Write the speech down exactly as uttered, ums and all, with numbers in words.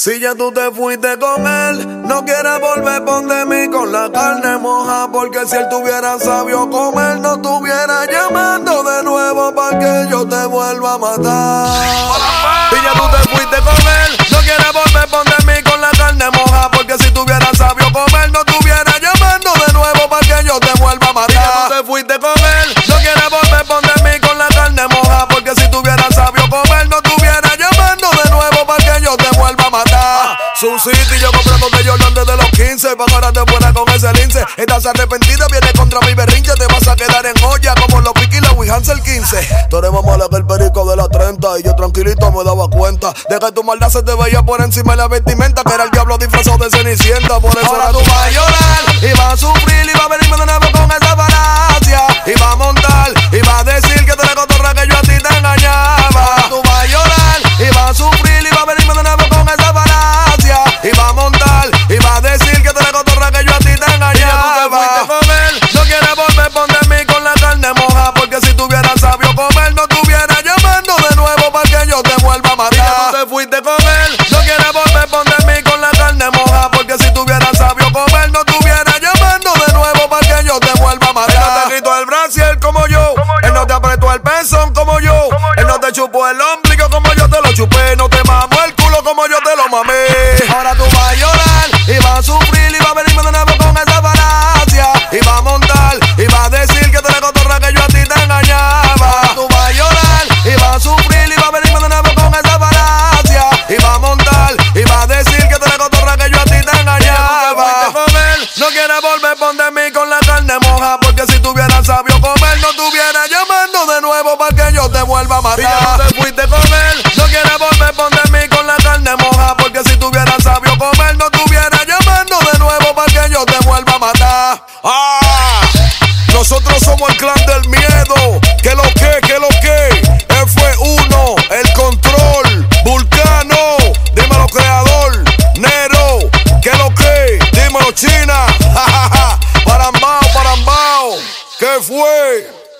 Si ya tú te fuiste con él, no quieres volver, ponte mí con la carne moja. Porque si él tuviera sabio comer, no estuviera llamando de nuevo para que yo te vuelva a matar. Si ya tú te fuiste con él, no quieres volver, ponte mí con la carne moja. Porque si tuviera sabio comer, no estuviera llamando de nuevo para que yo te vuelva a matar. Si ya tú te fuiste con él, no quieres volver, ponte mí con la carne moja. Porque si tuviera sabio comer, no estuviera llamando de nuevo para que yo te vuelva a matar. Su City, yo comprando de Jordan desde los quince. Pa' ahora te fuera con ese lince. Estás arrepentida, viene contra mi berrinche. Te vas a quedar en olla como los Piqui y la Wihansel quince. Tú eres más mala que el perico de la treinta. Y yo tranquilito me daba cuenta de que tu maldad se te veía por encima de la vestimenta. Que era el diablo disfrazado de Cenicienta. Por eso ahora tú vas a llorar y vas a sufrir y vas a venirme de nuevo con esa falacia. Y vas a montar y vas a decir que te la cotorra que yo a ti te engañaba. Ahora tú vas a llorar y vas a sufrir y vas a venirme de nuevo con esa falacia. Y va a montar y va a decir que te la cotorra que yo a ti te engañaba. Y ya tú te fuiste con él, no quieres volver, ponte a mí con la carne moja. Porque si tuviera sabio comer, no estuviera llamando de nuevo para que yo te vuelva a matar. Y ya tú te fuiste con él, no quieres volver, ponte a mí con la carne moja. Porque si tuviera sabio comer, no estuviera llamando de nuevo para que yo te vuelva a matar. Él no te quitó el brasier como yo, él no te apretó el pezón como yo, él no te chupó el ombligo como yo te lo chupé, no te mamó el culo como yo te lo mamé. Ahora tú vas a llorar y vas a sufrir y vas a venirme de nuevo con esa falacia. Y vas a montar y vas a decir que te la cotorra que yo a ti te engañaba. Ahora tú vas a llorar y vas a sufrir y vas a venirme de nuevo con esa falacia. Y vas a montar y vas a decir que te la cotorra que yo a ti te engañaba. Y con él, no quieres volver, ponte a mí con la carne moja. Porque si tuviera sabio comer, no estuviera llamando de nuevo para que yo te vuelva a matar. Y ya tú te fuiste con él, no quieres volver, ponte a mí con la carne moja. Porque si tuviera sabio comer, no estuviera llamando de nuevo para que yo te vuelva a matar. ¡Ah! Nosotros somos el clan del miedo. ¿Qué lo que? ¿Qué lo que? F uno, el control, Vulcano, dímelo creador, Nero, ¿qué lo que? Dímelo China, jajaja, parambao, parambao, ¿qué fue?